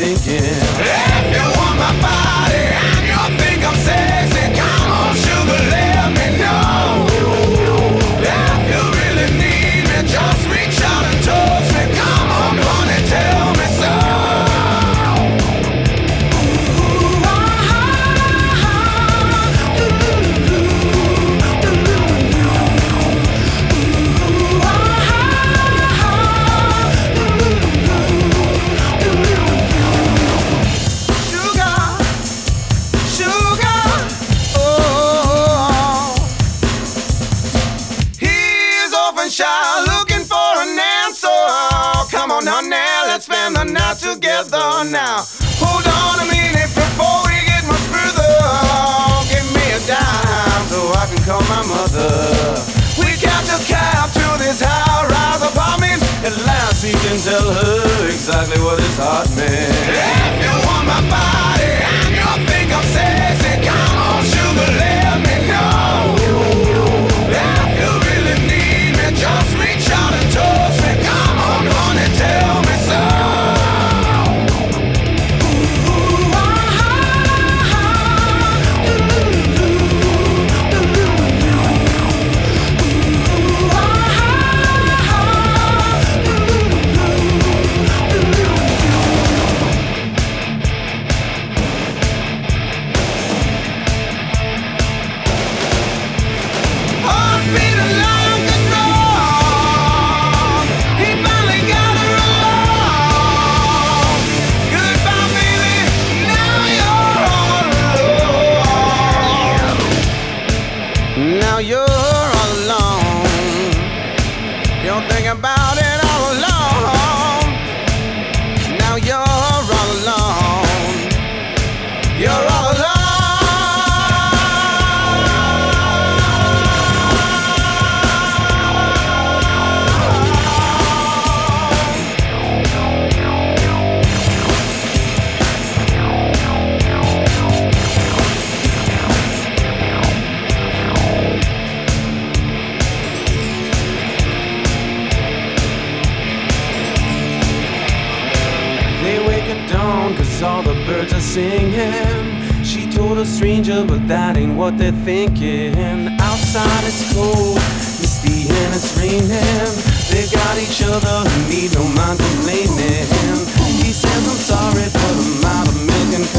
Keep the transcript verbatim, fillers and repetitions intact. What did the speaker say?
thinking. If you want my body and you think I'm sexy, come on, sugar, let me know. If you really need me, just reach out and touch me. Come on, honey, tell me so. Looking for an answer. Oh, come on now, now, let's spend the night together now. Hold on a minute before we get much further. Oh, give me a dime so I can call my mother. We catch a cab to this high-rise apartment. At last he can tell her exactly what his heart meant. If you want my body and you think I'm sexy, come on, sugar, let me know. If you really need me, just reach out and touch me. Come on, honey, tell me so. Ooh, ah, ah, ah. Ooh, ooh, ah, Heart's beating like a drum. He finally got her alone. Goodbye, baby. Now you're all alone. Now you're all alone. You're thinking about it all alone. Now you're all alone. You're all alone. They wake at dawn cause all the birds are singing. She told a stranger but that ain't what they're thinking. Outside it's cold, misty and it's raining. They got each other and need no mind complaining. He says I'm sorry but I'm out of making